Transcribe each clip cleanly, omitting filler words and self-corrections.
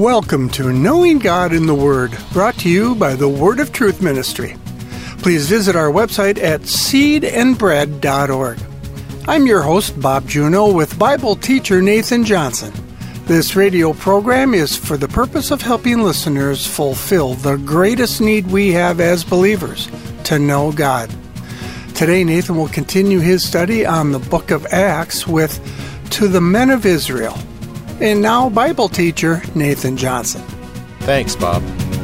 Welcome to Knowing God in the Word, brought to you by the Word of Truth Ministry. Please visit our website at seedandbread.org. I'm your host, Bob Juneau, with Bible teacher Nathan Johnson. This radio program is for the purpose of helping listeners fulfill the greatest need we have as believers, to know God. Today, Nathan will continue his study on the book of Acts with To the Men of Israel. And now, Bible teacher Nathan Johnson. Thanks, Bob.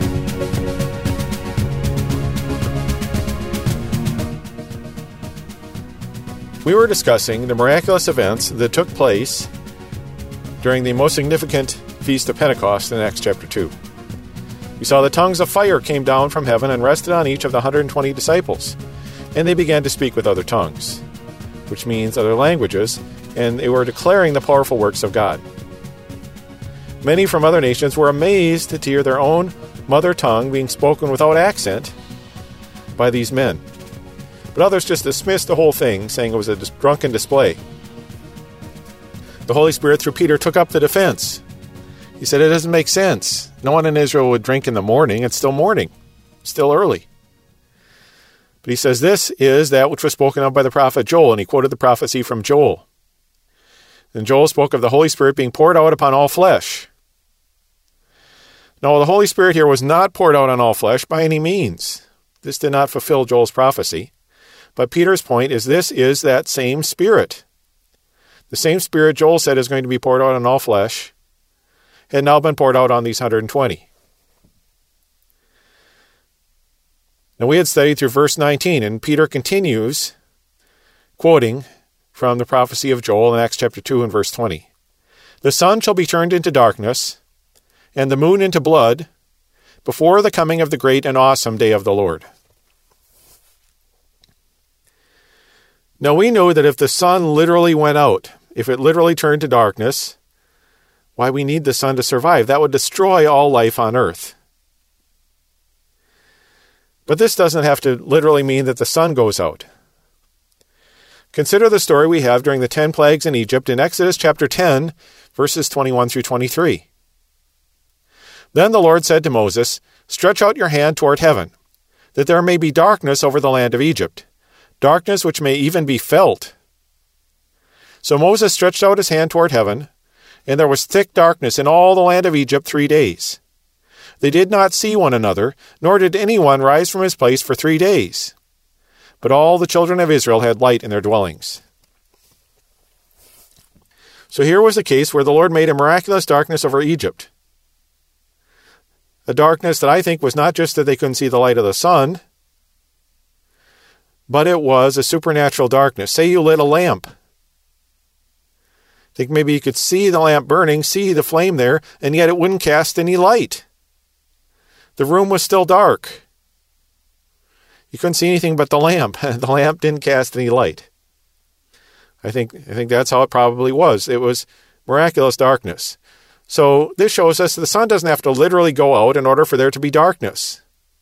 We were discussing the miraculous events that took place during the most significant Feast of Pentecost in Acts chapter 2. We saw the tongues of fire came down from heaven and rested on each of the 120 disciples, and they began to speak with other tongues, which means other languages, and they were declaring the powerful works of God. Many from other nations were amazed to hear their own mother tongue being spoken without accent by these men. But others just dismissed the whole thing, saying it was a drunken display. The Holy Spirit, through Peter, took up the defense. He said, it doesn't make sense. No one in Israel would drink in the morning. It's still morning. It's still early. But he says, this is that which was spoken of by the prophet Joel, and he quoted the prophecy from Joel. And Joel spoke of the Holy Spirit being poured out upon all flesh. Now, the Holy Spirit here was not poured out on all flesh by any means. This did not fulfill Joel's prophecy. But Peter's point is this is that same Spirit. The same Spirit Joel said is going to be poured out on all flesh had now been poured out on these 120. Now, we had studied through verse 19, and Peter continues quoting from the prophecy of Joel in Acts chapter 2 and verse 20. The sun shall be turned into darkness, and the moon into blood, before the coming of the great and awesome day of the Lord. Now we know that if the sun literally went out, if it literally turned to darkness, why we need the sun to survive. That would destroy all life on earth. But this doesn't have to literally mean that the sun goes out. Consider the story we have during the 10 plagues in Egypt in Exodus chapter 10, verses 21 through 23. Then the Lord said to Moses, stretch out your hand toward heaven, that there may be darkness over the land of Egypt, darkness which may even be felt. So Moses stretched out his hand toward heaven, and there was thick darkness in all the land of Egypt 3 days. They did not see one another, nor did anyone rise from his place for 3 days. But all the children of Israel had light in their dwellings. So here was a case where the Lord made a miraculous darkness over Egypt. A darkness that I think was not just that they couldn't see the light of the sun, but it was a supernatural darkness. Say you lit a lamp. Think maybe you could see the lamp burning, see the flame there, and yet it wouldn't cast any light. The room was still dark. You couldn't see anything but the lamp. The lamp didn't cast any light. I think that's how it probably was. It was miraculous darkness. So this shows us that the sun doesn't have to literally go out in order for there to be darkness.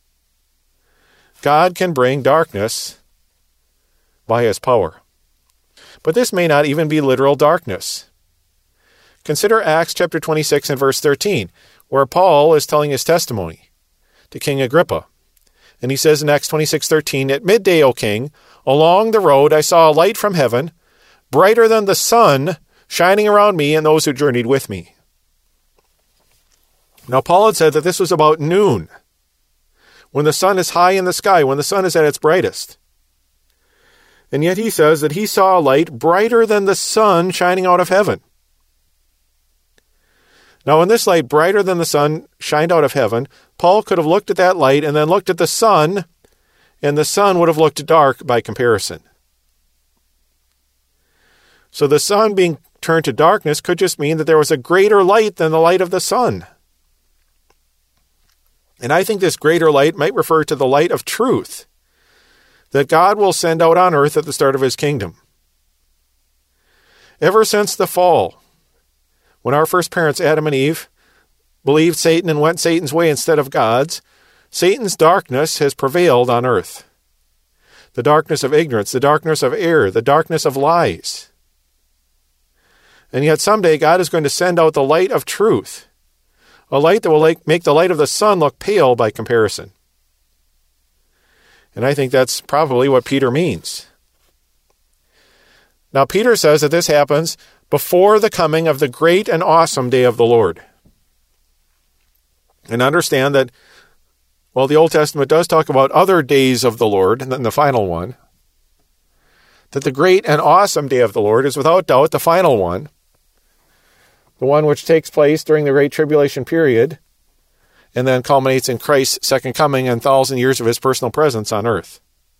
God can bring darkness by his power. But this may not even be literal darkness. Consider Acts chapter 26 and verse 13, where Paul is telling his testimony to King Agrippa. And he says in Acts 26:13, at midday, O king, along the road I saw a light from heaven, brighter than the sun, shining around me and those who journeyed with me. Now, Paul had said that this was about noon, when the sun is high in the sky, when the sun is at its brightest. And yet he says that he saw a light brighter than the sun shining out of heaven. Now, when this light brighter than the sun shined out of heaven, Paul could have looked at that light and then looked at the sun, and the sun would have looked dark by comparison. So the sun being turned to darkness could just mean that there was a greater light than the light of the sun. And I think this greater light might refer to the light of truth that God will send out on earth at the start of his kingdom. Ever since the fall, when our first parents, Adam and Eve, believed Satan and went Satan's way instead of God's, Satan's darkness has prevailed on earth. The darkness of ignorance, the darkness of error, the darkness of lies. And yet someday God is going to send out the light of truth, a light that will make the light of the sun look pale by comparison. And I think that's probably what Peter means. Now, Peter says that this happens before the coming of the great and awesome day of the Lord. And understand that, well, the Old Testament does talk about other days of the Lord, and then the final one, that the great and awesome day of the Lord is without doubt the final one, the one which takes place during the Great Tribulation period, and then culminates in Christ's second coming and 1,000 years of his personal presence on earth.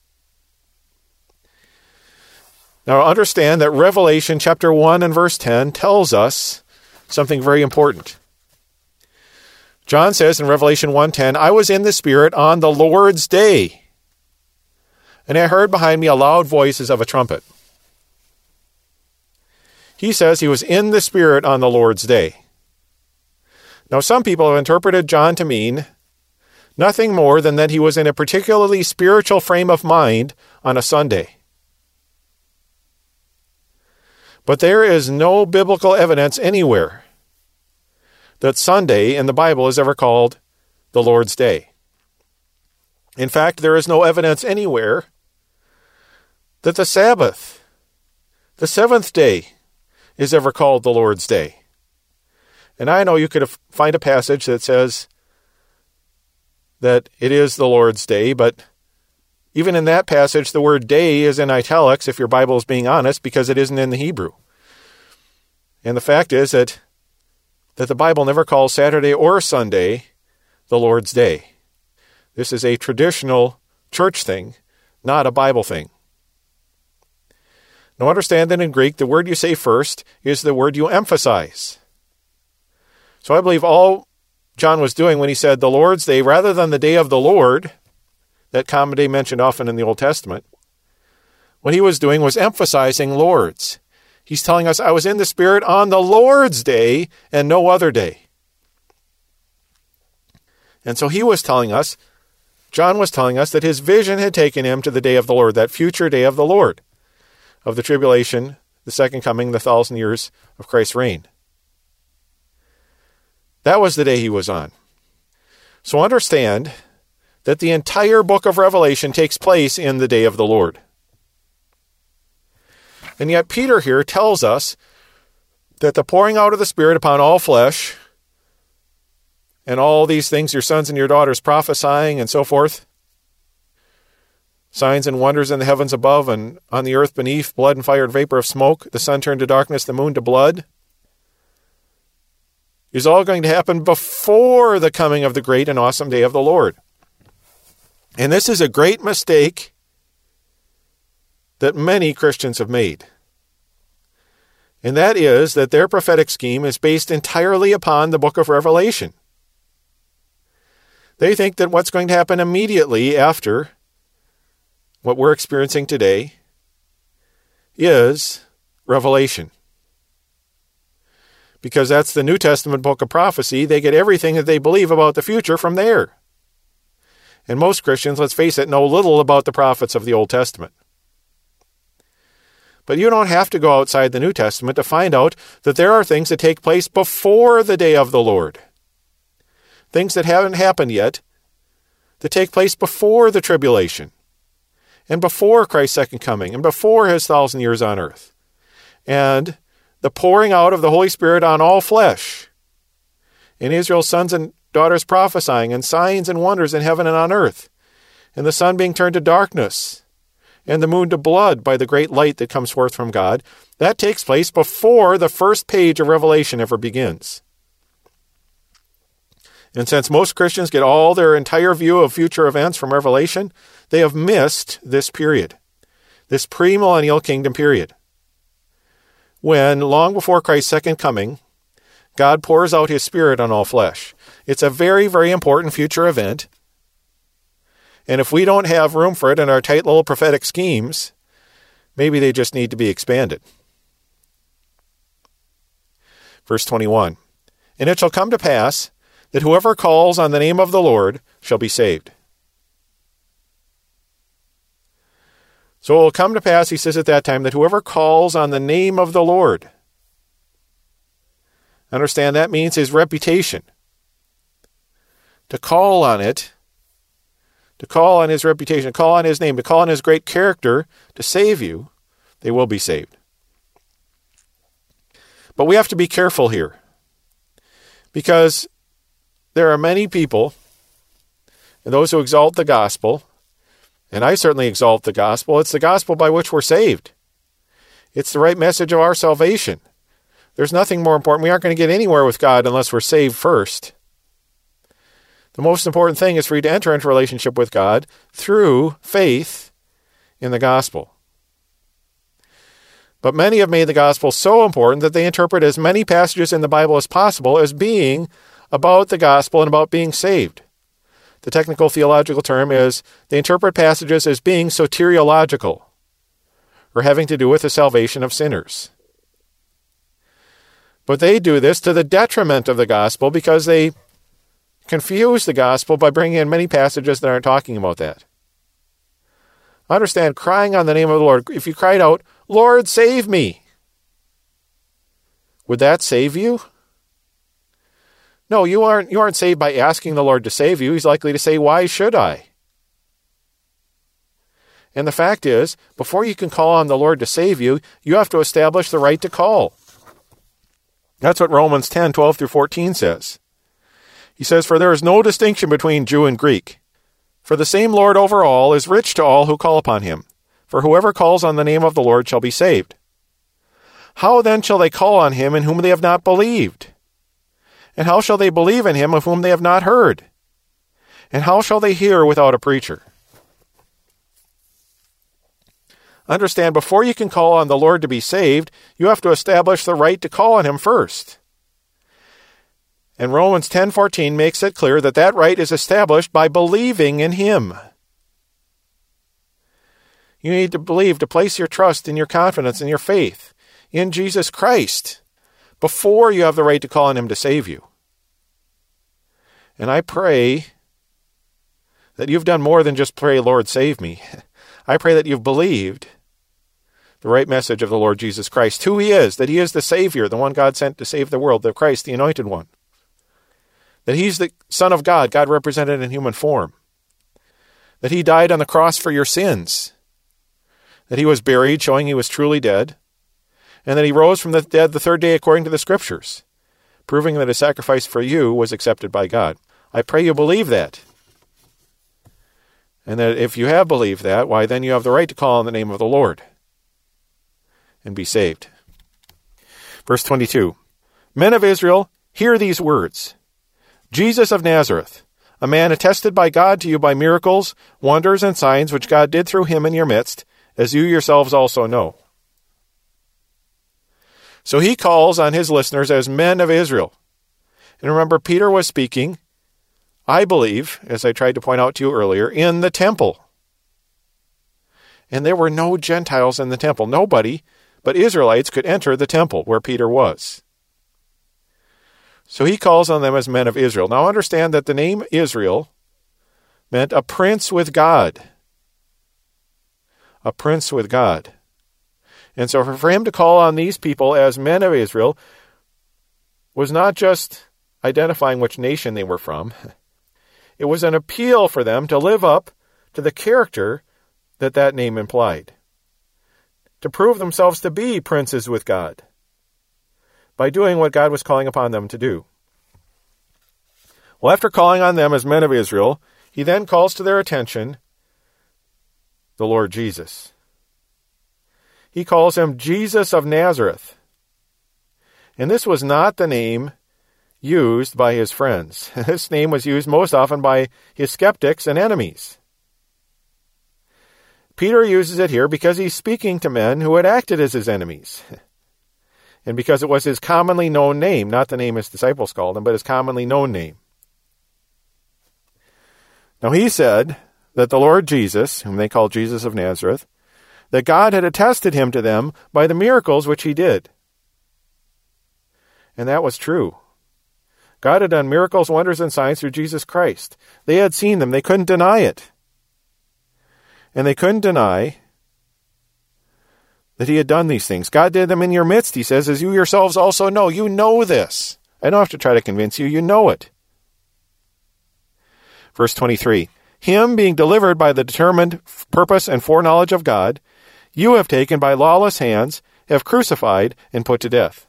Now understand that Revelation chapter 1 and verse 10 tells us something very important. John says in Revelation 1:10, I was in the Spirit on the Lord's day, and I heard behind me a loud voice as of a trumpet. He says he was in the Spirit on the Lord's day. Now some people have interpreted John to mean nothing more than that he was in a particularly spiritual frame of mind on a Sunday. But there is no biblical evidence anywhere that Sunday in the Bible is ever called the Lord's Day. In fact, there is no evidence anywhere that the Sabbath, the seventh day, is ever called the Lord's Day. And I know you could find a passage that says that it is the Lord's Day, but even in that passage, the word day is in italics, if your Bible is being honest, because it isn't in the Hebrew. And the fact is that the Bible never calls Saturday or Sunday the Lord's Day. This is a traditional church thing, not a Bible thing. Now understand that in Greek, the word you say first is the word you emphasize. So I believe all John was doing when he said the Lord's Day, rather than the day of the Lord, that common day mentioned often in the Old Testament, what he was doing was emphasizing Lord's. He's telling us, I was in the Spirit on the Lord's day and no other day. And so he was telling us, John was telling us that his vision had taken him to the day of the Lord, that future day of the Lord, of the tribulation, the second coming, the 1,000 years of Christ's reign. That was the day he was on. So understand that the entire book of Revelation takes place in the day of the Lord. And yet Peter here tells us that the pouring out of the Spirit upon all flesh, and all these things, your sons and your daughters prophesying and so forth, signs and wonders in the heavens above and on the earth beneath, blood and fire and vapor of smoke, the sun turned to darkness, the moon to blood, is all going to happen before the coming of the great and awesome day of the Lord. And this is a great mistake that many Christians have made. And that is that their prophetic scheme is based entirely upon the book of Revelation. They think that what's going to happen immediately after what we're experiencing today is Revelation. Because that's the New Testament book of prophecy. They get everything that they believe about the future from there. And most Christians, let's face it, know little about the prophets of the Old Testament. But you don't have to go outside the New Testament to find out that there are things that take place before the day of the Lord. Things that haven't happened yet, that take place before the tribulation, and before Christ's second coming, and before his 1,000 years on earth. And the pouring out of the Holy Spirit on all flesh, and Israel's sons and daughters prophesying, and signs and wonders in heaven and on earth, and the sun being turned to darkness, and the moon to blood by the great light that comes forth from God, that takes place before the first page of Revelation ever begins. And since most Christians get all their entire view of future events from Revelation, they have missed this period, this premillennial kingdom period, when, long before Christ's second coming, God pours out his Spirit on all flesh. It's a very, very important future event. And if we don't have room for it in our tight little prophetic schemes, maybe they just need to be expanded. Verse 21, and it shall come to pass that whoever calls on the name of the Lord shall be saved. So it will come to pass, he says at that time, that whoever calls on the name of the Lord, understand that means his reputation. to call on it, to call on his reputation, to call on his name, to call on his great character to save you, they will be saved. But we have to be careful here, because there are many people, and those who exalt the gospel, and I certainly exalt the gospel. It's the gospel by which we're saved. It's the right message of our salvation. There's nothing more important. We aren't going to get anywhere with God unless we're saved first. The most important thing is for you to enter into a relationship with God through faith in the gospel. But many have made the gospel so important that they interpret as many passages in the Bible as possible as being about the gospel and about being saved. The technical theological term is they interpret passages as being soteriological, or having to do with the salvation of sinners. But they do this to the detriment of the gospel because they confuse the gospel by bringing in many passages that aren't talking about that. Understand, crying on the name of the Lord, if you cried out, "Lord, save me," would that save you? No, you aren't saved by asking the Lord to save you. He's likely to say, "Why should I?" And the fact is, before you can call on the Lord to save you, you have to establish the right to call. That's what Romans 10:12 through 14 says. He says, "For there is no distinction between Jew and Greek. For the same Lord over all is rich to all who call upon him. For whoever calls on the name of the Lord shall be saved. How then shall they call on him in whom they have not believed? And how shall they believe in him of whom they have not heard? And how shall they hear without a preacher?" Understand, before you can call on the Lord to be saved, you have to establish the right to call on him first. And Romans 10:14 makes it clear that that right is established by believing in him. You need to believe, to place your trust and your confidence and your faith in Jesus Christ before you have the right to call on him to save you. And I pray that you've done more than just pray, "Lord, save me." I pray that you've believed the right message of the Lord Jesus Christ, who he is, that he is the Savior, the one God sent to save the world, the Christ, the Anointed One. That he's the Son of God, God represented in human form. That he died on the cross for your sins. That he was buried, showing he was truly dead. And that he rose from the dead the third day according to the Scriptures, proving that his sacrifice for you was accepted by God. I pray you believe that. And that if you have believed that, why then you have the right to call on the name of the Lord and be saved. Verse 22, "Men of Israel, hear these words. Jesus of Nazareth, a man attested by God to you by miracles, wonders, and signs which God did through him in your midst, as you yourselves also know." So he calls on his listeners as men of Israel. And remember, Peter was speaking, I believe, as I tried to point out to you earlier, in the temple. And there were no Gentiles in the temple. Nobody but Israelites could enter the temple where Peter was. So he calls on them as men of Israel. Now understand that the name Israel meant a prince with God. A prince with God. And so for him to call on these people as men of Israel was not just identifying which nation they were from. It was an appeal for them to live up to the character that that name implied. To prove themselves to be princes with God by doing what God was calling upon them to do. Well, after calling on them as men of Israel, he then calls to their attention the Lord Jesus. He calls him Jesus of Nazareth. And this was not the name used by his friends. This name was used most often by his skeptics and enemies. Peter uses it here because he's speaking to men who had acted as his enemies. And because it was his commonly known name, not the name his disciples called him, but his commonly known name. Now he said that the Lord Jesus, whom they called Jesus of Nazareth, that God had attested him to them by the miracles which he did. And that was true. God had done miracles, wonders, and signs through Jesus Christ. They had seen them. They couldn't deny it. And they couldn't deny that he had done these things. God did them in your midst, he says, as you yourselves also know. You know this. I don't have to try to convince you. You know it. Verse 23, him being delivered by the determined purpose and foreknowledge of God, you have taken by lawless hands, have crucified and put to death.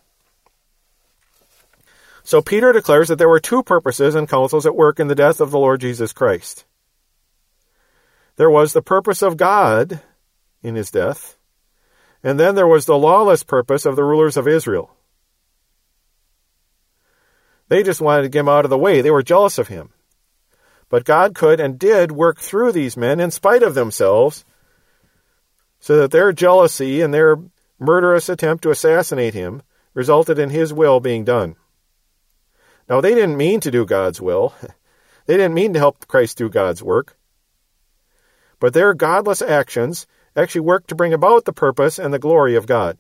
So Peter declares that there were two purposes and counsels at work in the death of the Lord Jesus Christ. There was the purpose of God in his death, and then there was the lawless purpose of the rulers of Israel. They just wanted to get him out of the way. They were jealous of him. But God could and did work through these men in spite of themselves, so that their jealousy and their murderous attempt to assassinate him resulted in his will being done. Now, they didn't mean to do God's will. They didn't mean to help Christ do God's work. But their godless actions actually worked to bring about the purpose and the glory of God.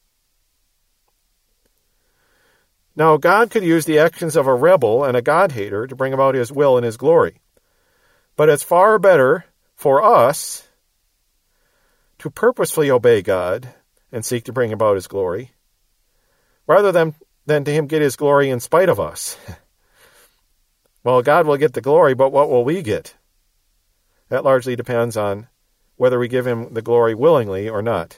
Now, God could use the actions of a rebel and a God-hater to bring about his will and his glory. But it's far better for us to purposefully obey God and seek to bring about his glory, rather than to him get his glory in spite of us. Well, God will get the glory, but what will we get? That largely depends on whether we give him the glory willingly or not.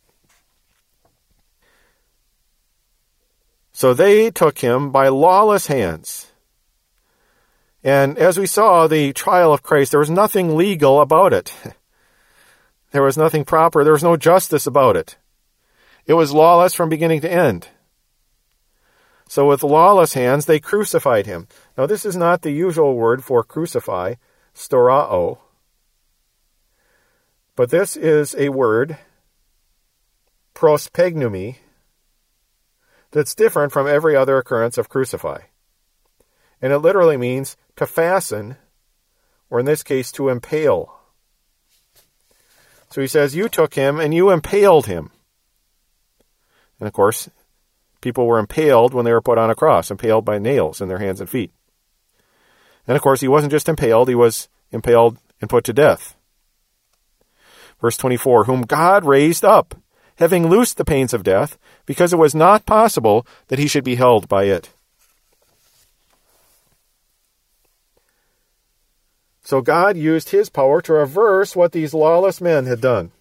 So they took him by lawless hands. And as we saw, the trial of Christ, there was nothing legal about it. There was nothing proper. There was no justice about it. It was lawless from beginning to end. So with lawless hands, they crucified him. Now, this is not the usual word for crucify, storao. But this is a word, prospegnomy, that's different from every other occurrence of crucify. And it literally means to fasten, or in this case, to impale. So he says, you took him and you impaled him. And of course, people were impaled when they were put on a cross, impaled by nails in their hands and feet. And of course, he wasn't just impaled, he was impaled and put to death. Verse 24, whom God raised up, having loosed the pains of death, because it was not possible that he should be held by it. So God used his power to reverse what these lawless men had done.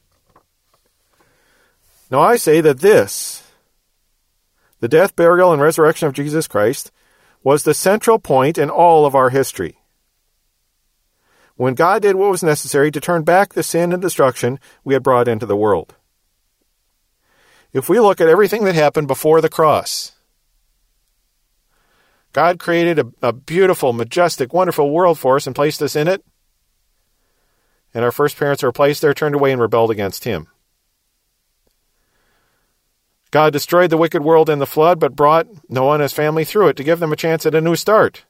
Now I say that this, the death, burial, and resurrection of Jesus Christ, was the central point in all of our history. When God did what was necessary to turn back the sin and destruction we had brought into the world. If we look at everything that happened before the cross, God created a beautiful, majestic, wonderful world for us and placed us in it. And our first parents were placed there, turned away, and rebelled against him. God destroyed the wicked world in the flood, but brought Noah and his family through it to give them a chance at a new start.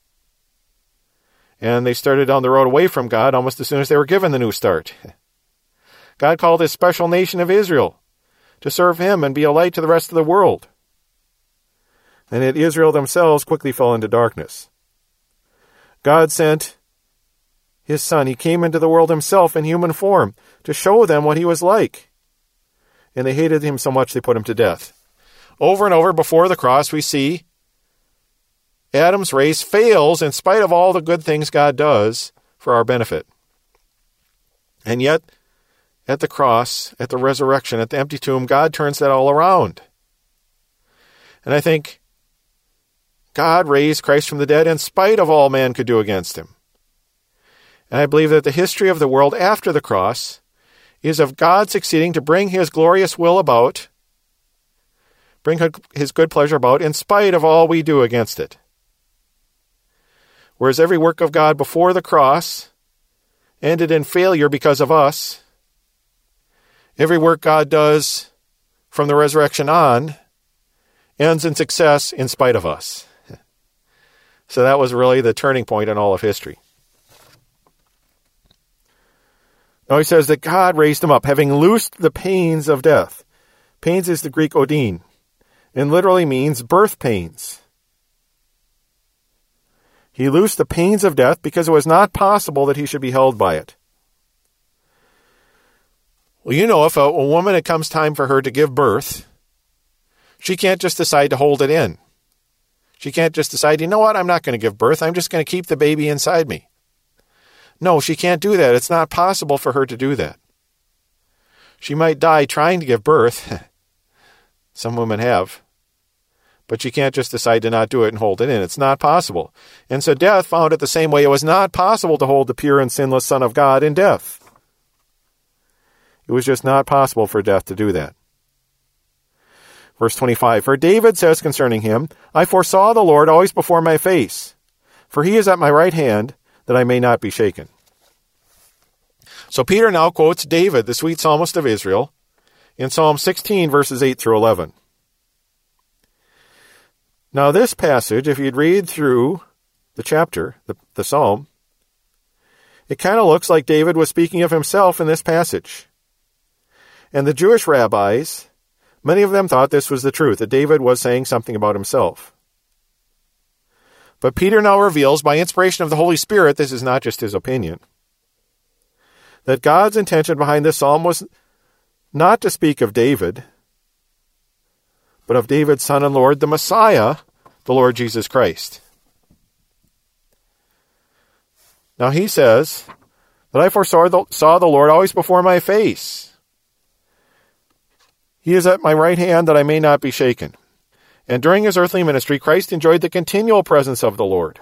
And they started down the road away from God almost as soon as they were given the new start. God called his special nation of Israel to serve him and be a light to the rest of the world. And yet Israel themselves quickly fell into darkness. God sent his Son. He came into the world himself in human form to show them what he was like. And they hated him so much they put him to death. Over and over before the cross we see Adam's race fails in spite of all the good things God does for our benefit. And yet, at the cross, at the resurrection, at the empty tomb, God turns that all around. And I think God raised Christ from the dead in spite of all man could do against him. And I believe that the history of the world after the cross is of God succeeding to bring his glorious will about, bring his good pleasure about, in spite of all we do against it. Whereas every work of God before the cross ended in failure because of us, every work God does from the resurrection on ends in success in spite of us. So that was really the turning point in all of history. Now he says that God raised him up, having loosed the pains of death. Pains is the Greek odin, and literally means birth pains. He loosed the pains of death because it was not possible that he should be held by it. Well, you know, if a woman, it comes time for her to give birth, she can't just decide to hold it in. She can't just decide, you know what, I'm not going to give birth. I'm just going to keep the baby inside me. No, she can't do that. It's not possible for her to do that. She might die trying to give birth. Some women have. But she can't just decide to not do it and hold it in. It's not possible. And so death found it the same way. It was not possible to hold the pure and sinless Son of God in death. It was just not possible for death to do that. Verse 25, for David says concerning him, I foresaw the Lord always before my face, for he is at my right hand, that I may not be shaken. So Peter now quotes David, the sweet psalmist of Israel, in Psalm 16, verses 8 through 11. Now this passage, if you'd read through the chapter, the psalm, it kind of looks like David was speaking of himself in this passage. And the Jewish rabbis, many of them thought this was the truth, that David was saying something about himself. But Peter now reveals, by inspiration of the Holy Spirit, this is not just his opinion, that God's intention behind this psalm was not to speak of David, but of David's son and Lord, the Messiah, the Lord Jesus Christ. Now he says that I foresaw the Lord always before my face. He is at my right hand that I may not be shaken. And during his earthly ministry, Christ enjoyed the continual presence of the Lord.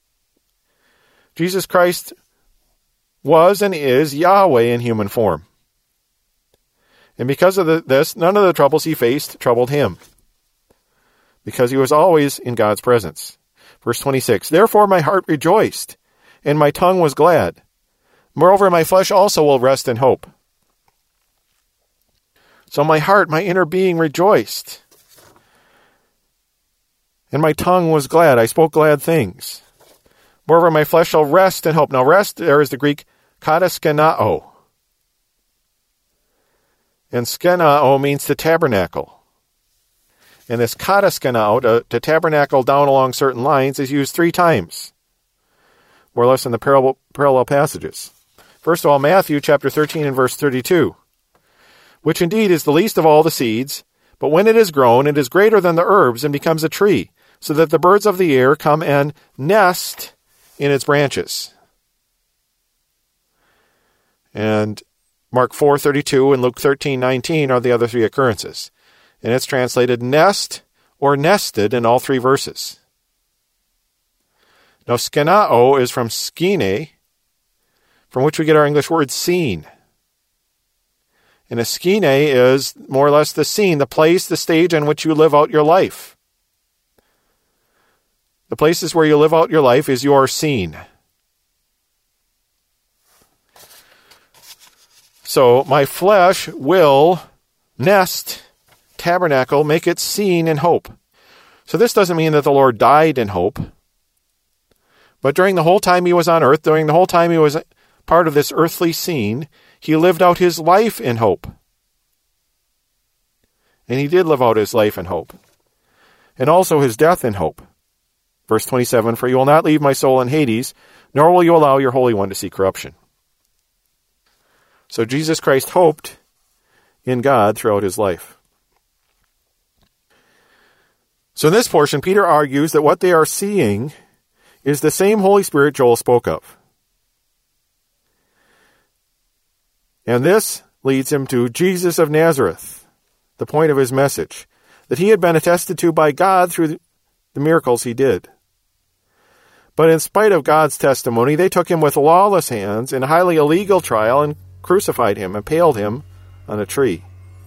Jesus Christ was and is Yahweh in human form. And because of this, none of the troubles he faced troubled him, because he was always in God's presence. Verse 26, therefore my heart rejoiced, and my tongue was glad. Moreover, my flesh also will rest in hope. So my heart, my inner being rejoiced, and my tongue was glad. I spoke glad things. Moreover, my flesh shall rest in hope. Now rest, there is the Greek kataskenao. And skenao means to tabernacle. And this kataskenao, to tabernacle down along certain lines, is used 3 times, more or less in the parallel passages. First of all, Matthew chapter 13 and verse 32. Which indeed is the least of all the seeds, but when it is grown, it is greater than the herbs and becomes a tree, so that the birds of the air come and nest in its branches. And Mark 4:32 and Luke 13:19 are the other 3 occurrences. And it's translated nest or nested in all 3 verses. Now, skenao is from skene, from which we get our English word seen. And a skene is more or less the scene, the place, the stage on which you live out your life. The places where you live out your life is your scene. So my flesh will nest, tabernacle, make its scene in hope. So this doesn't mean that the Lord died in hope. But during the whole time he was on earth, during the whole time he was part of this earthly scene, he lived out his life in hope. And he did live out his life in hope. And also his death in hope. Verse 27, for you will not leave my soul in Hades, nor will you allow your Holy One to see corruption. So Jesus Christ hoped in God throughout his life. So in this portion, Peter argues that what they are seeing is the same Holy Spirit Joel spoke of. And this leads him to Jesus of Nazareth, the point of his message, that he had been attested to by God through the miracles he did. But in spite of God's testimony, they took him with lawless hands in a highly illegal trial and crucified him, impaled him on a tree.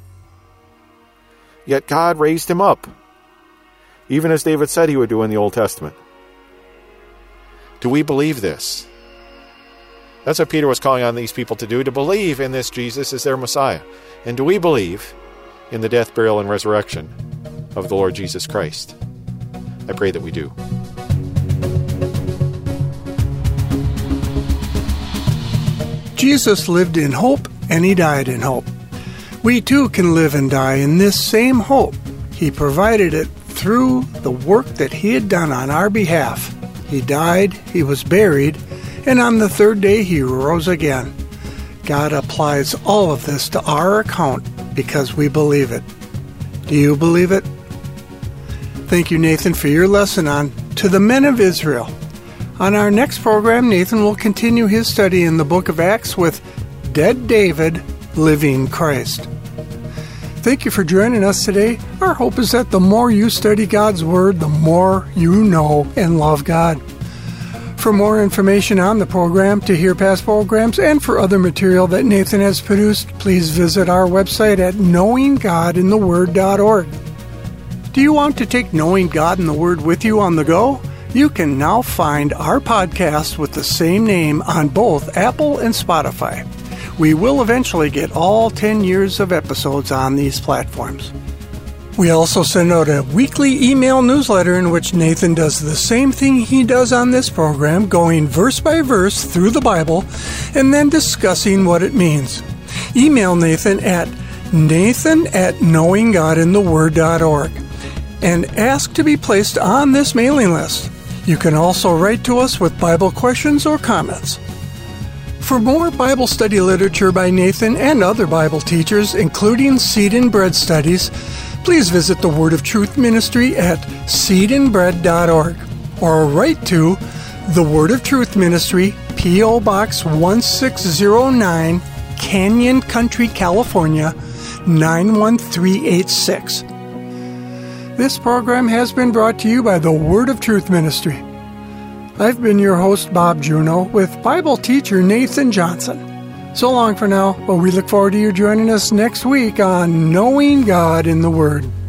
Yet God raised him up, even as David said he would do in the Old Testament. Do we believe this? That's what Peter was calling on these people to do, to believe in this Jesus as their Messiah. And do we believe in the death, burial, and resurrection of the Lord Jesus Christ? I pray that we do. Jesus lived in hope, and he died in hope. We too can live and die in this same hope. He provided it through the work that he had done on our behalf. He died, he was buried, and on the 3rd day he rose again. God applies all of this to our account because we believe it. Do you believe it? Thank you, Nathan, for your lesson on To the Men of Israel. On our next program, Nathan will continue his study in the book of Acts with Dead David, Living Christ. Thank you for joining us today. Our hope is that the more you study God's Word, the more you know and love God. For more information on the program, to hear past programs, and for other material that Nathan has produced, please visit our website at knowinggodintheword.org. Do you want to take Knowing God in the Word with you on the go? You can now find our podcast with the same name on both Apple and Spotify. We will eventually get all 10 years of episodes on these platforms. We also send out a weekly email newsletter in which Nathan does the same thing he does on this program, going verse by verse through the Bible and then discussing what it means. Email Nathan at nathan@knowinggodintheword.org and ask to be placed on this mailing list. You can also write to us with Bible questions or comments. For more Bible study literature by Nathan and other Bible teachers, including Seed and Bread studies, please visit the Word of Truth Ministry at seedandbread.org or write to the Word of Truth Ministry, P.O. Box 1609, Canyon Country, California, 91386. This program has been brought to you by the Word of Truth Ministry. I've been your host, Bob Juneau, with Bible teacher Nathan Johnson. So long for now, but we look forward to you joining us next week on Knowing God in the Word.